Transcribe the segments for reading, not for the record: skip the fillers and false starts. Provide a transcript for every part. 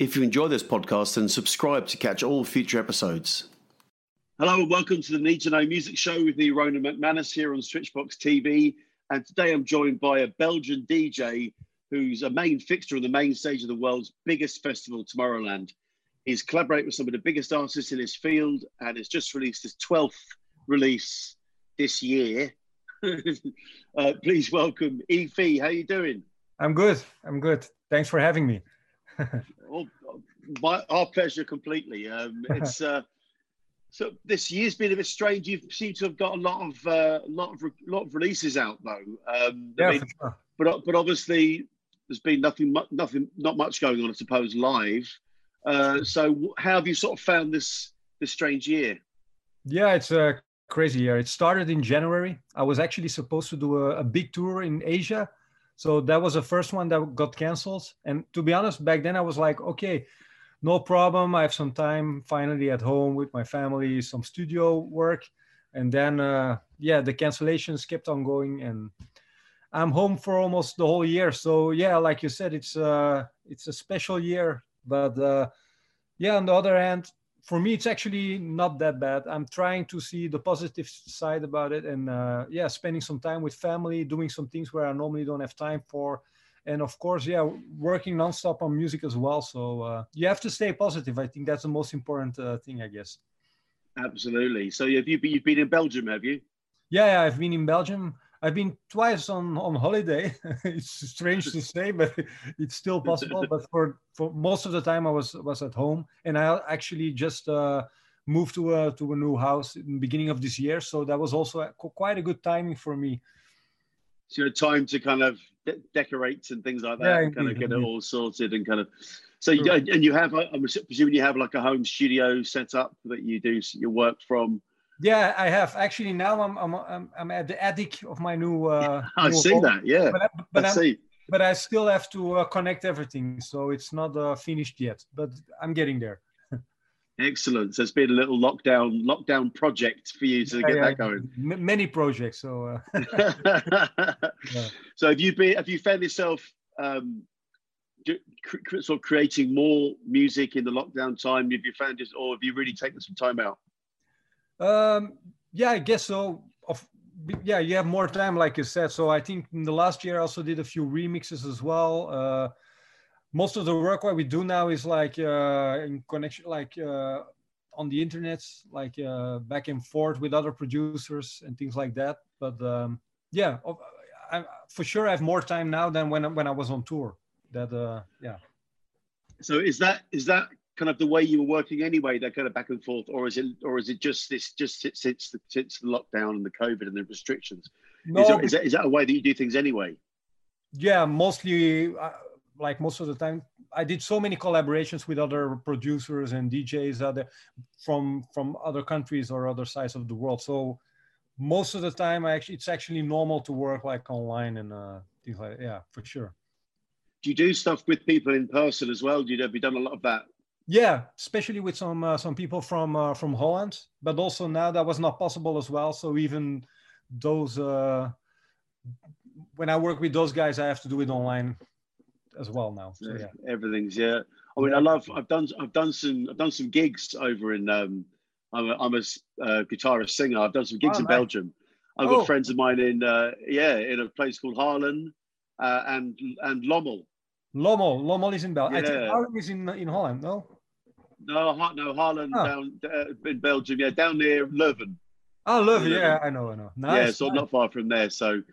If you enjoy this podcast, then subscribe to catch all future episodes. Hello and welcome to the Need to Know Music Show with me, Ronan McManus, here on Switchbox TV. And today I'm joined by a Belgian DJ who's a main fixture on the main stage of the world's biggest festival, Tomorrowland. He's collaborated with some of the biggest artists in his field and has just released his 12th release this year. Please welcome Efi. How you doing? I'm good. Thanks for having me. Our pleasure completely. So this year's been a bit strange. You seem to have got a lot of releases out though. For sure. But obviously there's been not much going on, I suppose, live. So how have you sort of found this strange year? Yeah, it's a crazy year. It started in January. I was actually supposed to do a big tour in Asia. So that was the first one that got canceled. And to be honest, back then I was like, okay, no problem. I have some time finally at home with my family, some studio work. And then, the cancellations kept on going and I'm home for almost the whole year. So yeah, like you said, it's a special year. But on the other hand, for me, it's actually not that bad. I'm trying to see the positive side about it and spending some time with family, doing some things where I normally don't have time for. And of course, working nonstop on music as well. So you have to stay positive. I think that's the most important thing, I guess. Absolutely. So you've been in Belgium, have you? Yeah, I've been in Belgium. I've been twice on holiday. It's strange to say, but it's still possible. But for most of the time, I was at home, and I actually just moved to a new house in the beginning of this year. So that was also quite a good timing for me. So you had time to kind of decorate and things like that, and kind of get it all sorted and kind of. So and you have, I'm presuming you have like a home studio set up that you do your work from. Yeah, I have actually. Now I'm at the attic of my new. I see home. That. Yeah, but I still have to connect everything, so it's not finished yet. But I'm getting there. Excellent. So it's been a little lockdown project for you to get that going. Many projects. So. So have you found yourself sort of creating more music in the lockdown time? Have you found this, or have you really taken some time out? I guess so. You have more time, like you said. So I think in the last year I also did a few remixes as well. Most of the work what we do now is like in connection, like on the internet, like back and forth with other producers and things like that. But for sure I have more time now than when I was on tour. So is that kind of the way you were working anyway, that kind of back and forth, or is it just since the lockdown and the COVID and the restrictions? No, is that a way that you do things anyway? Yeah, mostly like most of the time I did so many collaborations with other producers and DJs from other countries or other sides of the world. So most of the time it's actually normal to work like online and things like that. Yeah, for sure. Do you do stuff with people in person as well? Have you done a lot of that? Yeah, especially with some people from Holland, but also now that was not possible as well. So even those, when I work with those guys, I have to do it online as well now. So yeah, everything's I mean, I've done some gigs over in. I'm a guitarist singer. I've done some gigs in Belgium. I've got friends of mine in a place called Haarlem and Lommel. Lommel is in Belgium. I think Haarlem is in Holland. No, Haarlem down in Belgium. Yeah, down near Leuven. Oh, Leuven. Yeah, I know. Nice. Yeah, so not far from there. So,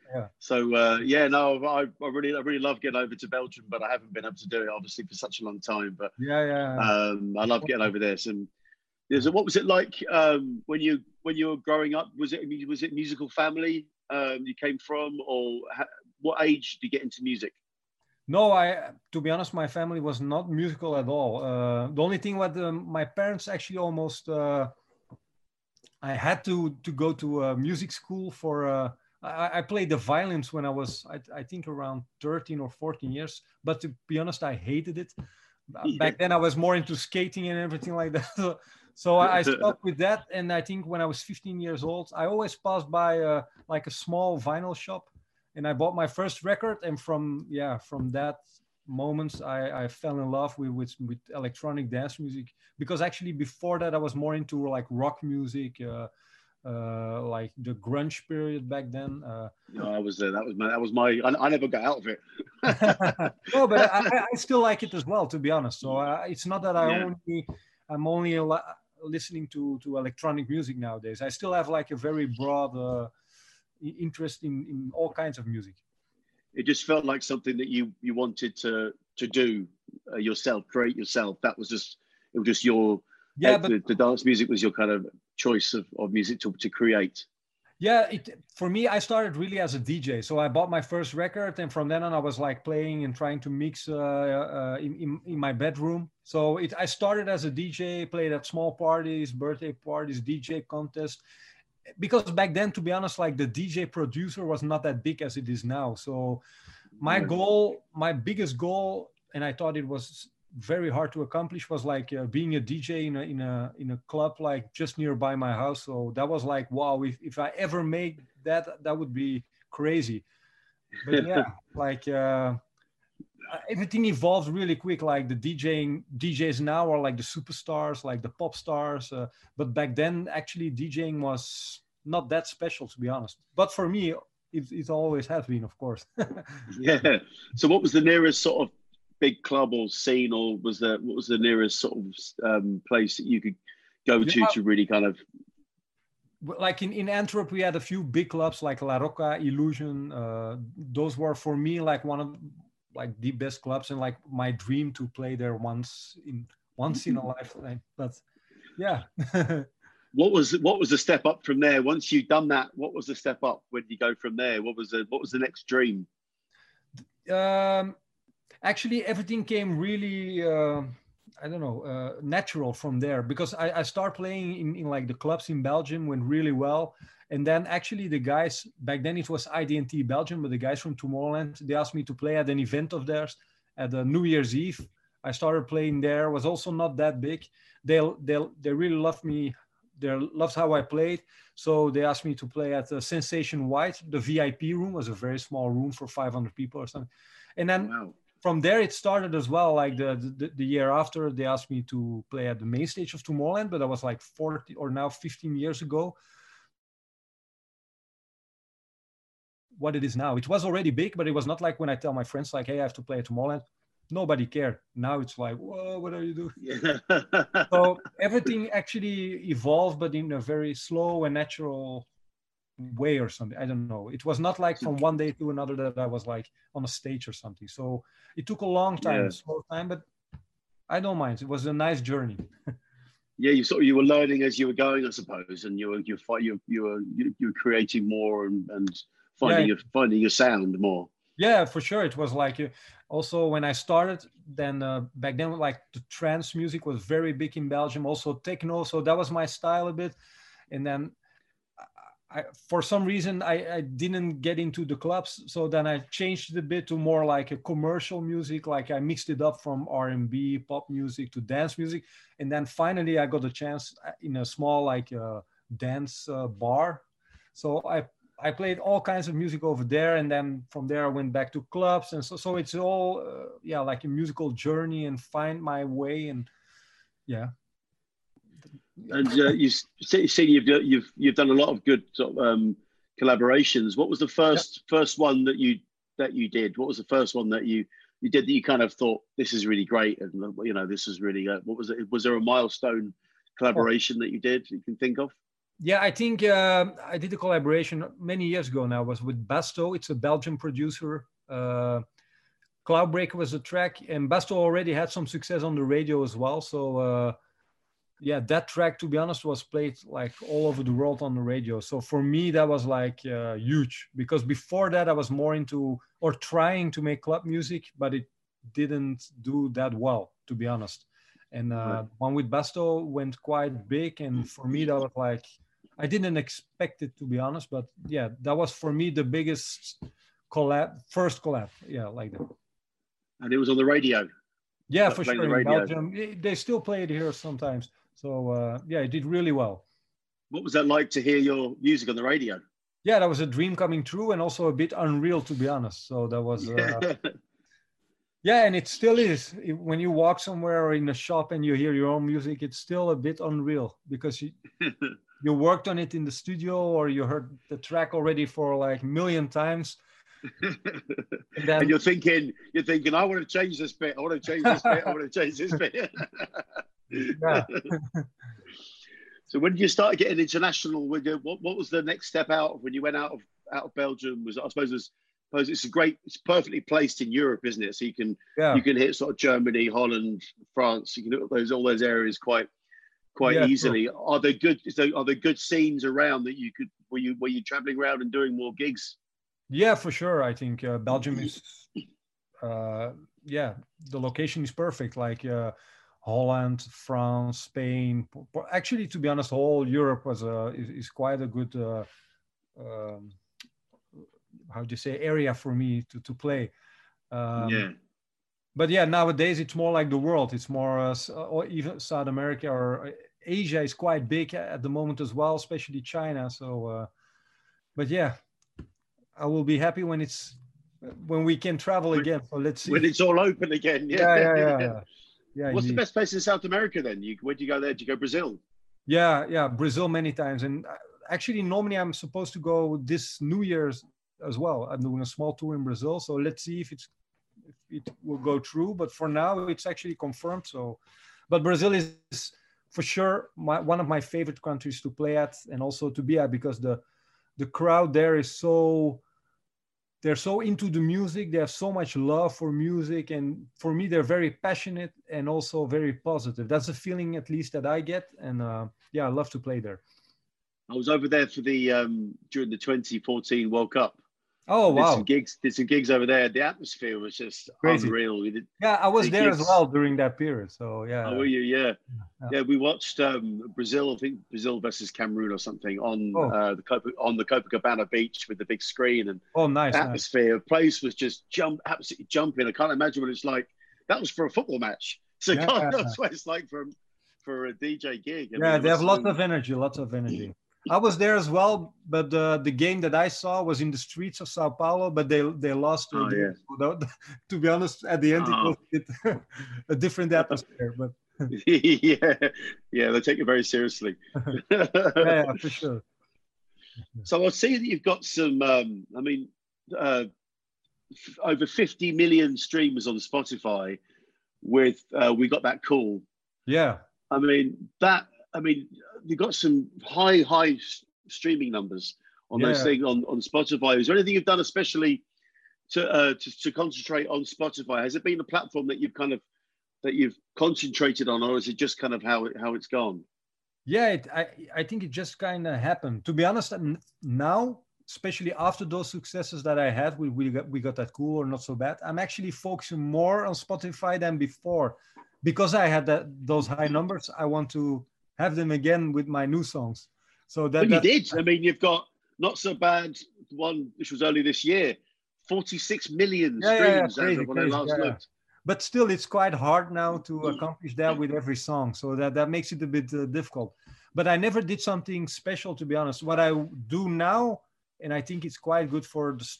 I really love getting over to Belgium, but I haven't been able to do it obviously for such a long time. But I love getting over there. So what was it like when you were growing up? Was it musical family you came from, or what age did you get into music? No, to be honest, my family was not musical at all. The only thing what my parents actually almost, I had to go to a music school for, I played the violins when I was, I think around 13 or 14 years. But to be honest, I hated it. Back then I was more into skating and everything like that. So I stopped with that. And I think when I was 15 years old, I always passed by like a small vinyl shop. And I bought my first record, and from that, moments I fell in love with electronic dance music, because actually before that I was more into like rock music, like the grunge period back then. No, I was there. That was my. I never got out of it. No, but I still like it as well, to be honest. So it's not that I'm only listening to electronic music nowadays. I still have like a very broad interest in all kinds of music. It just felt like something that you wanted to do yourself, create yourself. It was just your but the dance music was your kind of choice of music to create. Yeah, for me, I started really as a DJ. So I bought my first record, and from then on, I was like playing and trying to mix in my bedroom. So I started as a DJ, played at small parties, birthday parties, DJ contests. Because back then, to be honest, like the DJ producer was not that big as it is now. So my biggest goal, and I thought it was very hard to accomplish, was like being a DJ in a club like just nearby my house. So that was like, wow, if I ever make that would be crazy. But yeah, like everything evolved really quick. Like the DJs now are like the superstars, like the pop stars. But back then, actually, DJing was not that special, to be honest. But for me, it always has been, of course. Yeah. So what was the nearest sort of big club or scene, or what was the nearest sort of place that you could go to really kind of, like in Antwerp we had a few big clubs like La Rocca, Illusion. Those were for me like one of like the best clubs, and like my dream to play there once in a lifetime. But yeah. What was the step up from there? Once you'd done that, what was the step up? Where did you go from there? What was the next dream? Actually, everything came really, natural from there, because I started playing in like the clubs in Belgium, went really well. And then actually the guys, back then it was IDT Belgium, but the guys from Tomorrowland, they asked me to play at an event of theirs at the New Year's Eve. I started playing there, was also not that big. They really loved me. They loved how I played. So they asked me to play at Sensation White. The VIP room was a very small room for 500 people or something. And then from there it started as well. Like the year after, they asked me to play at the main stage of Tomorrowland, but that was like 40 or now 15 years ago. What it is now. It was already big, but it was not like when I tell my friends like, hey, I have to play at Tomorrowland. Nobody cared. Now it's like, whoa, what are you doing? Yeah. So everything actually evolved, but in a very slow and natural way or something. I don't know. It was not like from one day to another that I was like on a stage or something. So it took a long time, a slow time, but I don't mind. It was a nice journey. Yeah, you were learning as you were going, I suppose, and you were creating more and finding your sound more. Yeah, for sure. It was like also when I started, then back then, like the trance music was very big in Belgium, also techno. So that was my style a bit. And then for some reason, I didn't get into the clubs. So then I changed it a bit to more like a commercial music. Like I mixed it up from R&B, pop music to dance music. And then finally I got a chance in a small like dance bar. So I played all kinds of music over there, and then from there I went back to clubs, and so it's all like a musical journey and find my way, and yeah. And you see, you've done a lot of good sort of collaborations. What was the first one that you did? What was the first one that you did that you kind of thought, this is really great, and this is really what was it? Was there a milestone collaboration that you did you can think of? Yeah, I think I did a collaboration many years ago now. It was with Basto. It's a Belgian producer. Cloudbreaker was a track, and Basto already had some success on the radio as well. So that track, to be honest, was played like all over the world on the radio. So for me, that was like huge, because before that I was more into or trying to make club music, but it didn't do that well, to be honest. And one with Basto went quite big, and for me that was like, I didn't expect it, to be honest, but yeah, that was for me the biggest first collab, like that. And it was on the radio. Yeah, for sure. In Belgium, they still play it here sometimes. So it did really well. What was that like to hear your music on the radio? Yeah, that was a dream coming true, and also a bit unreal, to be honest. So that was Yeah, and it still is. When you walk somewhere or in a shop and you hear your own music, it's still a bit unreal because you worked on it in the studio or you heard the track already for like a million times. And then you're thinking, I want to change this bit. I want to change this bit. I want to change this bit. Yeah. So when did you start getting international? What was the next step out when you went out of Belgium? I suppose it's perfectly placed in Europe, isn't it? So you can hit sort of Germany, Holland, France. You can hit all those areas quite easily. True. Are there good scenes around that you could were you traveling around and doing more gigs? Yeah, for sure. I think Belgium is the location is perfect. Like Holland, France, Spain. Actually, to be honest, whole Europe is quite a good how do you say area for me to play. But yeah, nowadays it's more like the world. It's more or even South America or Asia is quite big at the moment as well, especially China. So, but yeah, I will be happy when we can travel again. So let's see. When it's all open again. Yeah. What's the best place in South America then? Where'd you go there? Did you go Brazil? Yeah, Brazil many times. And actually, normally I'm supposed to go this New Year's as well. I'm doing a small tour in Brazil. So let's see if it will go through. But for now, it's actually confirmed. So, but Brazil is for sure one of my favorite countries to play at and also to be at because the crowd there is they're so into the music. They have so much love for music. And for me, they're very passionate and also very positive. That's the feeling, at least, that I get. And I love to play there. I was over there for during the 2014 World Cup. Oh, wow. Did some gigs over there. The atmosphere was just crazy. Unreal. I was there as well during that period. So, yeah. Oh, were you? Yeah, we watched Brazil, I think Brazil versus Cameroon or something on the Copacabana beach with the big screen. And nice. The atmosphere. The place was just absolutely jumping. I can't imagine what it's like. That was for a football match. So God knows what it's like for a DJ gig. They have lots of energy. I was there as well, but the game that I saw was in the streets of Sao Paulo, but they lost. To be honest, at the end it was a different atmosphere. But they take it very seriously. Yeah, for sure. So I see that you've got some. Over 50 million streams on Spotify. With We Got That Cool. Yeah. You've got some high streaming numbers on those things on Spotify. Is there anything you've done especially to concentrate on Spotify? Has it been a platform that you've concentrated on, or is it just kind of how it's gone? Yeah, I think it just kind of happened. To be honest, now, especially after those successes that I had, we got that cool or not so bad. I'm actually focusing more on Spotify than before, because I had those high numbers. I want to have them again with my new songs. So that you did. You've got Not So Bad, one which was early this year, 46 million streams crazy, when I last looked. But still, it's quite hard now to accomplish that with every song. So that makes it a bit difficult. But I never did something special, to be honest. What I do now, and I think it's quite good for the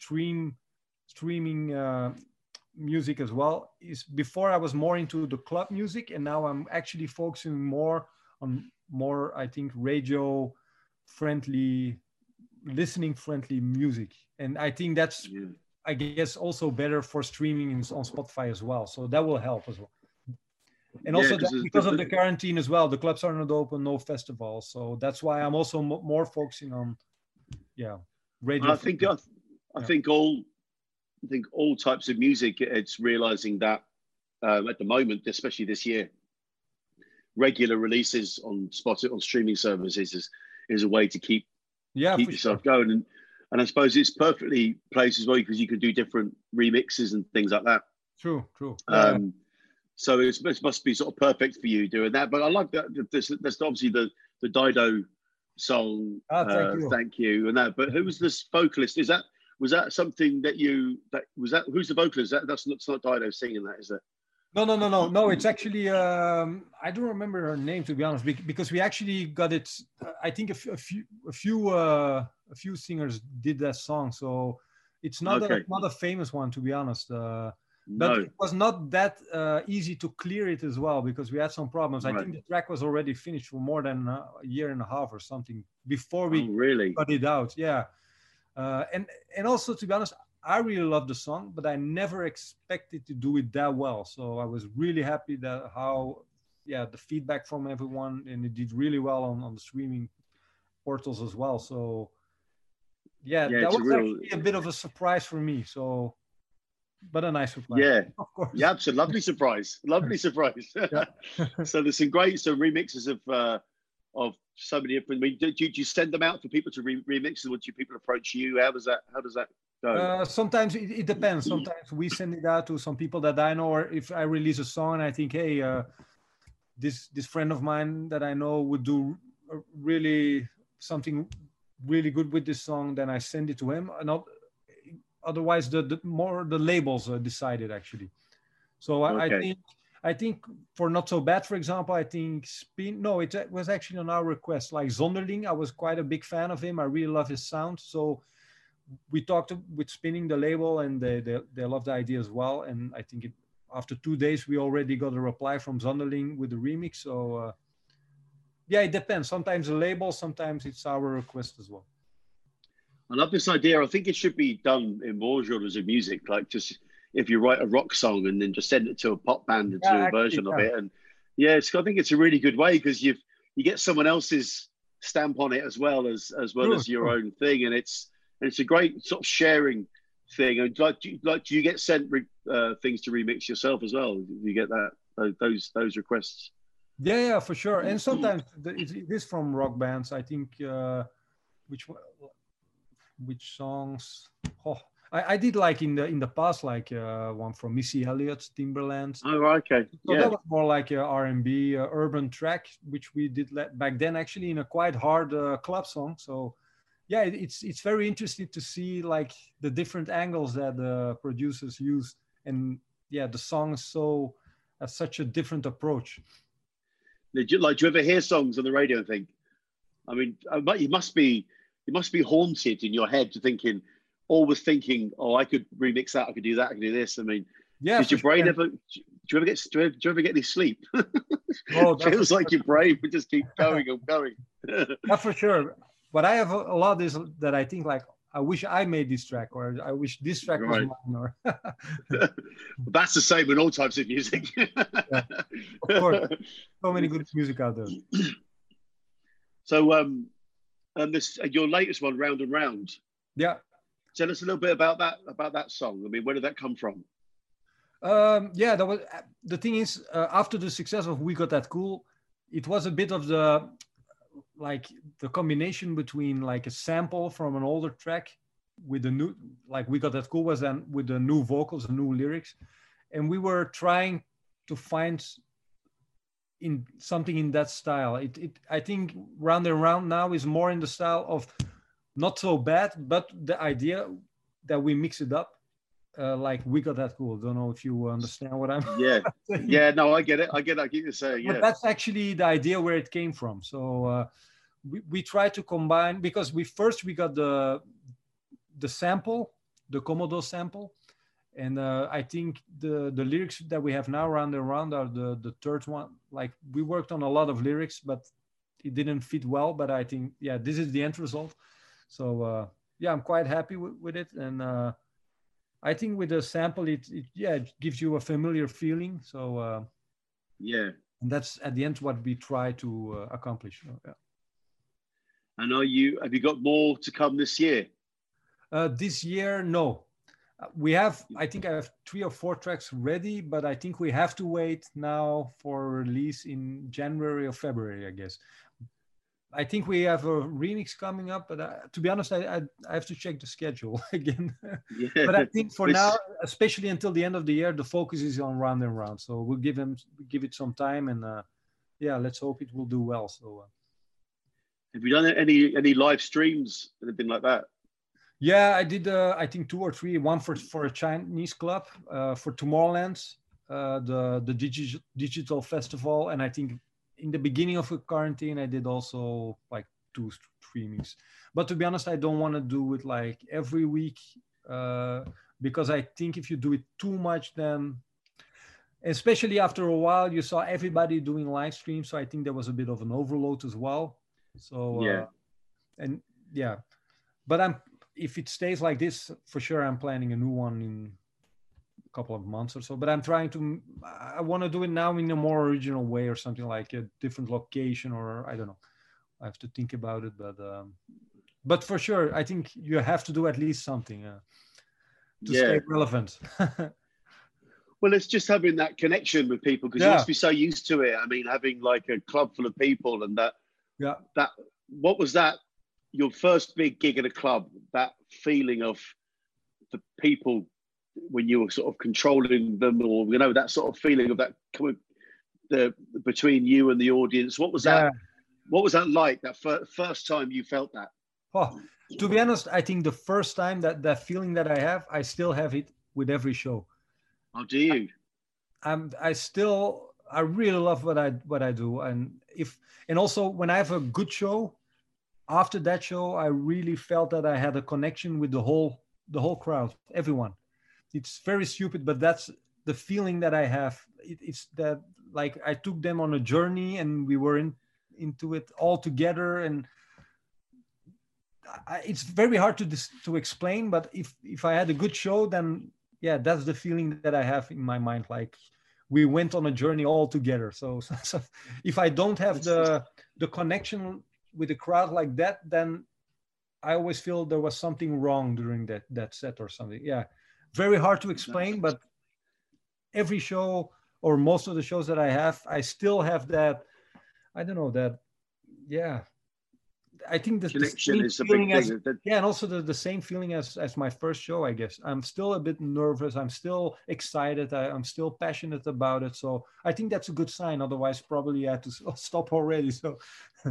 streaming music as well, is before I was more into the club music, and now I'm actually focusing more on I think, radio friendly, listening friendly music. And I think that's, I guess, also better for streaming on Spotify as well. So that will help as well. And also because of the quarantine as well, the clubs are not open, no festivals. So that's why I'm also more focusing on, radio. I think all types of music, it's realizing that at the moment, especially this year, regular releases on Spotify, on streaming services is a way to keep yourself going. And I suppose it's perfectly placed as well because you can do different remixes and things like that. True. So it must be sort of perfect for you doing that. But I like that. That's obviously the Dido song. Thank you. And that. But who was this vocalist? Was that something who's the vocalist? That's not Dido singing that, is it? No. It's actually I don't remember her name, to be honest, because we actually got it. I think a few singers did that song, so it's not a famous one, to be honest. But No. it was not that easy to clear it as well, because we had some problems. I Right. think the track was already finished for more than a year and a half or something before we really got it out. Yeah. And also, to be honest, I really love the song, but I never expected to do it that well. So I was really happy that the feedback from everyone, and it did really well on the streaming portals as well. So that was actually a bit of a surprise for me. So, but a nice surprise. Yeah, of course. Yeah, it's a lovely surprise. Lovely surprise. So there's some great remixes of so many different. I mean, do you send them out for people to remix them, or do people approach you? How does that go? Sometimes it depends. Sometimes we send it out to some people that I know, or if I release a song and I think, hey, this friend of mine that I know would do really something really good with this song, then I send it to him. Otherwise, the labels decided actually. So I think for Not So Bad, for example, I think Spin. No, it was actually on our request. Like Zonderling, I was quite a big fan of him. I really love his sound. So we talked with Spinning, the label, and they loved the idea as well. And I think after 2 days, we already got a reply from Zonderling with the remix. So it depends. Sometimes the label, sometimes it's our request as well. I love this idea. I think it should be done in more genres of music, like just if you write a rock song and then just send it to a pop band and do a version of it. And I think it's a really good way, because you get someone else's stamp on it as well as your own thing, and it's a great sort of sharing thing. And do you get sent things to remix yourself as well? Do you get those requests? Yeah, for sure. And sometimes it is from rock bands. I think which songs? I did like in the past, like one from Missy Elliott, Timberland. Oh, okay. So that was more like a R&B urban track, which we did back then actually in a quite hard club song. So yeah, it's very interesting to see like the different angles that the producers use, and the song has such a different approach. Do you ever hear songs on the radio and think, I mean, you must be haunted in your head to always thinking, oh, I could remix that, I could do that, I could do this. I mean, does your brain ever? Do you ever get any sleep? Oh, feels like your brain would just keep going and going. That's for sure. But I have a lot is that I think like, I wish I made this track, or I wish this track was mine. Or that's the same in all types of music. Of course, so many good music out there. So, your latest one, Round and Round. Yeah. Tell us a little bit about that song. I mean, where did that come from? That was the thing is after the success of We Got That Cool, it was a bit of the combination between like a sample from an older track with the new, like We Got That Cool was then with the new vocals and new lyrics, and we were trying to find in something in that style. I think Round and Round now is more in the style of Not So Bad, but the idea that we mix it up like We Got That Cool. Don't know if you understand what I'm saying. No, I get it. I get you saying. But that's actually the idea where it came from. So we try to combine, because we got the sample, the Commodore sample, and I think the lyrics that we have now, Round and Round, are the third one. Like we worked on a lot of lyrics, but it didn't fit well. But I think this is the end result. So I'm quite happy with it, and I think with the sample, it gives you a familiar feeling. So and that's at the end what we try to accomplish. And have you got more to come this year? This year, no. I think I have 3 or 4 tracks ready, but I think we have to wait now for release in January or February, I guess. I think we have a remix coming up, but to be honest, I have to check the schedule again. But I think for now, especially until the end of the year, the focus is on Round and Round. So we'll give it some time, and let's hope it will do well. So, have you done any live streams, anything like that? Yeah, I did. I think 2 or 3. One for a Chinese club, for Tomorrowland, the digital festival, and I think in the beginning of the quarantine, I did also like 2 streamings. But to be honest, I don't want to do it like every week. because I think if you do it too much, then especially after a while, you saw everybody doing live streams. So I think there was a bit of an overload as well. So Yeah. And yeah, but if it stays like this, for sure, I'm planning a new one in a couple of months or so. But I want to do it now in a more original way or something, like a different location, or I don't know. I have to think about it, but for sure, I think you have to do at least something to stay relevant. Well, it's just having that connection with people, because you must be so used to it. I mean, having like a club full of people and that. What was that? Your first big gig at a club, that feeling of the people when you were sort of controlling them, or that sort of feeling of that between you and the audience. What was that? What was that like? That first time you felt that? Oh, to be honest, I think the first time that feeling that I have, I still have it with every show. Oh, do you? I really love what I do, and also when I have a good show, after that show, I really felt that I had a connection with the whole crowd, everyone. It's very stupid, but that's the feeling that I have. It's that, like, I took them on a journey, and we were into it all together, and it's very hard to explain. But if I had a good show, then that's the feeling that I have in my mind. Like, we went on a journey all together. So if I don't have the connection with the crowd like that, then I always feel there was something wrong during that set or something. Yeah, very hard to explain, but every show, or most of the shows that I have, I still have that. I don't know that. Yeah, I think the connection is a big thing. And also the same feeling as my first show, I guess. I'm still a bit nervous. I'm still excited. I'm still passionate about it. So I think that's a good sign. Otherwise, probably I had to stop already. So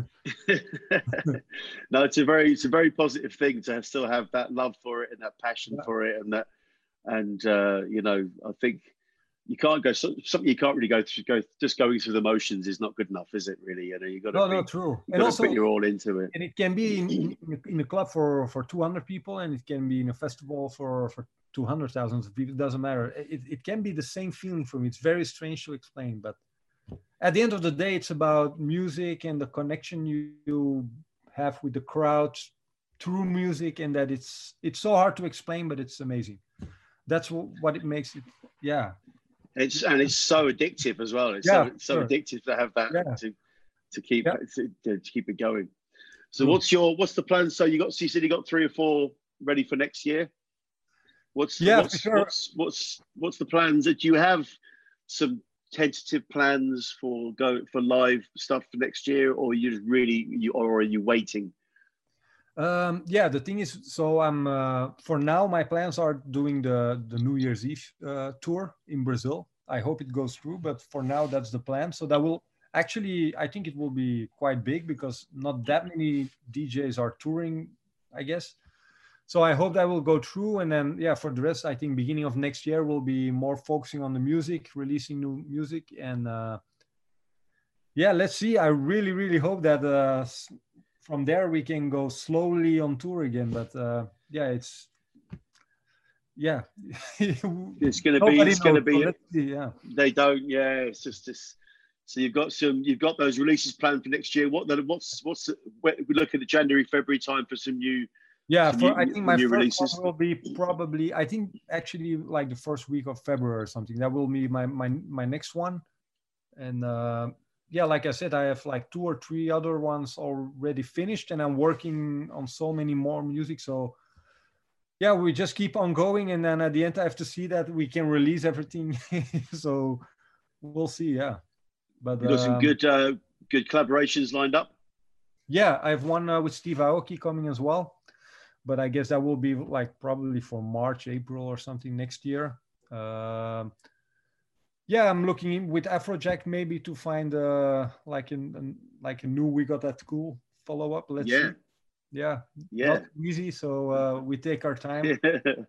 no, it's a very positive thing to still have that love for it and that passion for it, and I think you can't go something you can't really go just going through the motions is not good enough, is it? Really, you got to true. And also put your all into it. And it can be in a club for 200 people, and it can be in a festival for 200,000 people. It doesn't matter. It can be the same feeling for me. It's very strange to explain, but at the end of the day, it's about music and the connection you have with the crowd through music, and that it's so hard to explain, but it's amazing. That's what it makes it. Yeah. It's so addictive as well. It's so addictive to have that to keep it going. So what's the plan? So you said you got 3 or 4 ready for next year. What's the plans? That you have some tentative plans for live stuff for next year, or are you waiting? The thing is, so I'm for now my plans are doing the New Year's Eve tour in Brazil. I hope it goes through, but for now that's the plan. So that will actually, I think it will be quite big, because not that many DJs are touring, I guess. So I hope that will go through, and then for the rest, I think beginning of next year we'll be more focusing on the music, releasing new music, and let's see. I really, really hope that from there we can go slowly on tour again. But it's going to be. They don't. It's just this. So you've got those releases planned for next year. We're looking at January, February time for some new. I think my first releases one will be probably, I think actually like the first week of February or something. That will be my next one. And like I said, I have like 2 or 3 other ones already finished, and I'm working on so many more music. So we just keep on going, and then at the end I have to see that we can release everything. So we'll see. But you got some good collaborations lined up. I have one with Steve Aoki coming as well, but I guess that will be like probably for March, April or something next year. I'm looking in with Afrojack maybe to find like a new We Got That Cool follow up. Let's see. Not easy, so we take our time.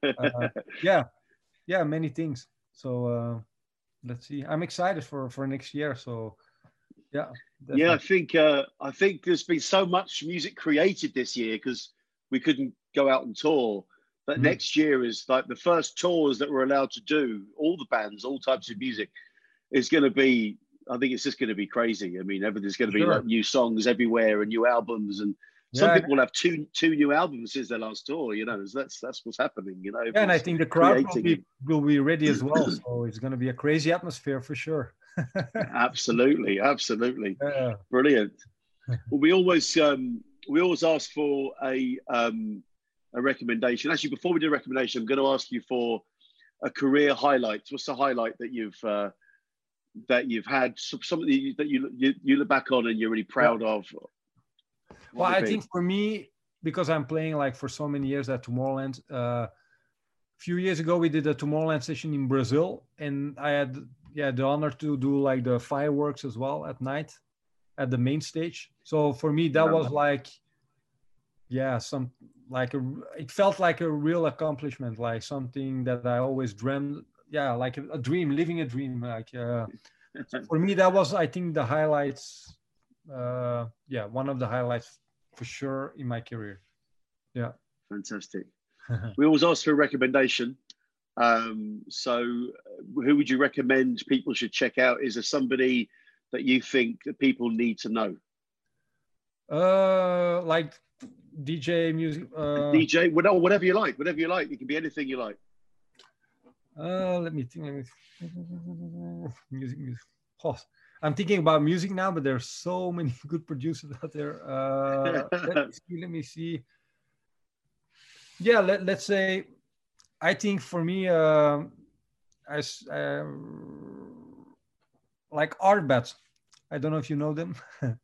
Many things. So let's see. I'm excited for next year. So definitely. I think there's been so much music created this year because we couldn't go out and tour, that next year is like the first tours that we're allowed to do, all the bands, all types of music, is going to be, I think it's just going to be crazy. I mean, there's going to be like new songs everywhere and new albums, and some people will have two new albums since their last tour. You know, that's what's happening. You know, and I think the crowd will be ready as well. So it's going to be a crazy atmosphere for sure. Absolutely. Yeah. Brilliant. Well, we always ask for a recommendation. Actually, before we do a recommendation, I'm going to ask you for a career highlight. What's the highlight that you've had? Something that you look back on and you're really proud of? Well, I think for me, because I'm playing like for so many years at Tomorrowland, a few years ago we did a Tomorrowland session in Brazil, and I had the honor to do like the fireworks as well at night at the main stage. So for me, that was like, it felt like a real accomplishment, like something that I always dreamed. Yeah, like a dream, living a dream. Like for me, that was, I think, the highlights. One of the highlights for sure in my career. Yeah. Fantastic. We always ask for a recommendation. So who would you recommend people should check out? Is there somebody that you think that people need to know? Like DJ music. DJ, whatever you like. Whatever you like. It can be anything you like. Let me think. Music. Oh, I'm thinking about music now, but there's so many good producers out there. Let me see. Yeah, let's say, I think for me, like Artbat. I don't know if you know them.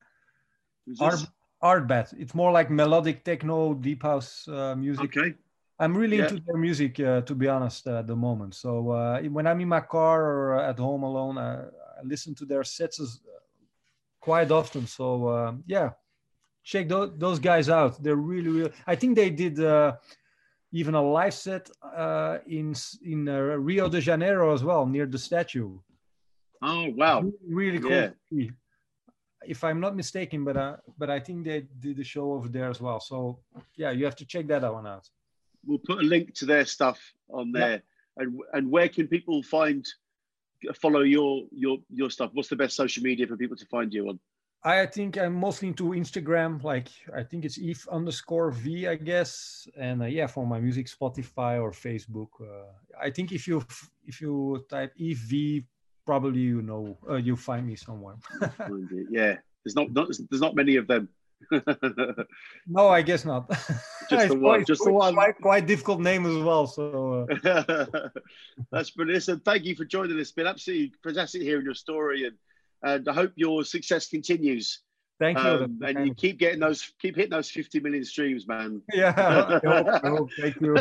Artbat. It's more like melodic techno, deep house music. Okay. I'm really into their music, to be honest, at the moment. So when I'm in my car or at home alone, I listen to their sets quite often. So check those guys out. They're really. I think they did even a live set in Rio de Janeiro as well, near the statue. Oh wow! Really cool. Yeah. If I'm not mistaken, but I think they did the show over there as well. So yeah, you have to check that one out. We'll put a link to their stuff on there. Yeah. And where can people follow your stuff? What's the best social media for people to find you on? I think I'm mostly into Instagram. Like, I think it's Yves_V, I guess. And for my music, Spotify or Facebook. I think if you type Yves_V, probably you'll find me somewhere. Yeah, there's not many of them. No, I guess not. Just the one. Quite difficult name as well. So that's brilliant. Listen, thank you for joining us. It's been absolutely fantastic hearing your story, and I hope your success continues. Thank you. And you keep hitting those 50 million streams, man. Yeah, I hope. Thank you.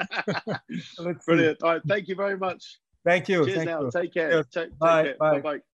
Brilliant. All right, thank you very much. Thank you. Cheers. Thank now. you. Take care. Yes. Bye. Take care. Bye.